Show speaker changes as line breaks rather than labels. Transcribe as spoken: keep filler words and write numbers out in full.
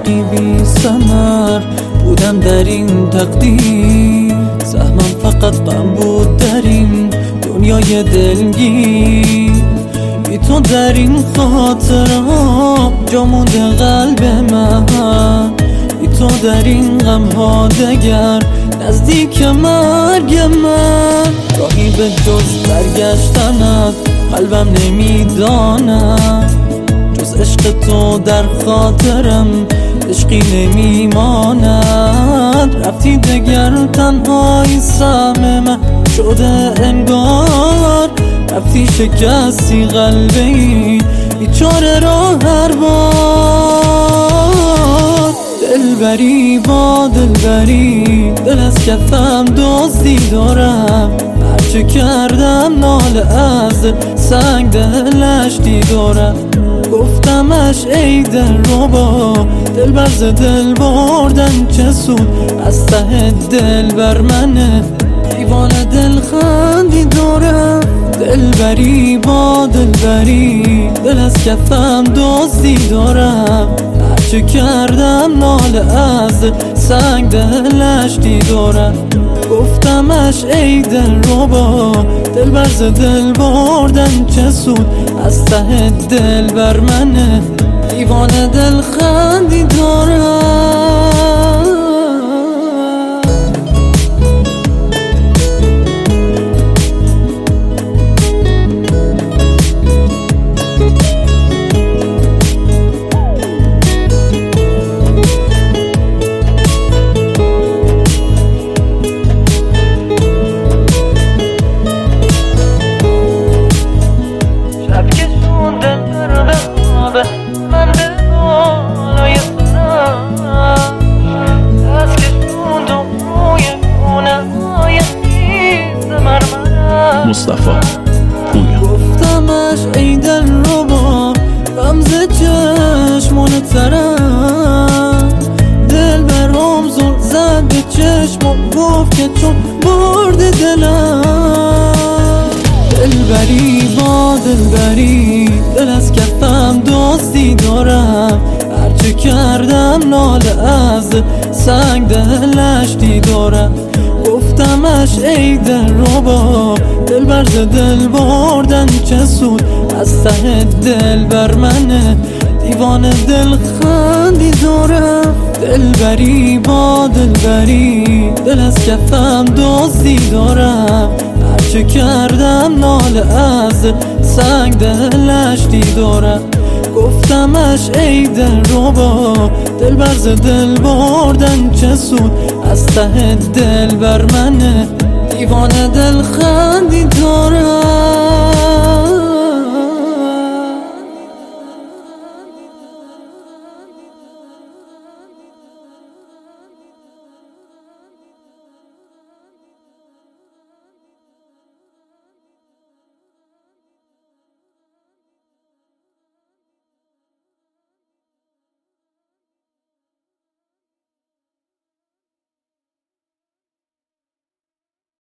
عشقی بی ثمر بودم در این تقدیر، سهمم فقط غم بود در این دنیای دلگیر. بی تو در این خاطرها جا مونده قلب من، بی تو در این غم ها دگر نزدیک مرگ من. راهی به جز برگشتنت قلبم نمیداند، جز عشق تو در خاطرم عشقی نمیماند. رفتی دگر تنهایی سهم من شده انگار، رفتی شکستی قلبی بیچاره را هر بار. دلبری با دلبری دل از کفم دزدی دارم، هرچه کردم ناله از دل سنگ دلش دیدارم. گفتمش ای دل ربا دل بر ز دل بردن چه سود، از ته دل بر منه دیوانه دل خندی دارم. دلبری با دلبری دل از کفم دزدی دارم، هرچه کردم ناله از دل سنگ دلش دیدارم. گفتمش ای دل ربا دل بر ز دل بردن چه سود، از ته دل بر منه دیوانه دل خندی دارم.
مصطفی پویا
گفتمش ای دل ربا رمز چشمان ترم، دل برام زل زد به چشم و گفت که چون برد دلم. دلبری با دلبری دل از کفم دزدی دارم، هرچه کردم ناله از سنگ دلش دیدارم. گفتمش ای دل ربا دل بر ز دل بردن چه سود، از ته دل بر منه دیوانه دل خندی دارم. دلبری با دلبری دل از کفم دزدی دارم، هرچه کردم ناله از سنگ دلش دیدارم. گفتمش ای دل ربا دل بر ز دل بردن چه سود، از ته دل بر منه دیوانه دل خندی دارم.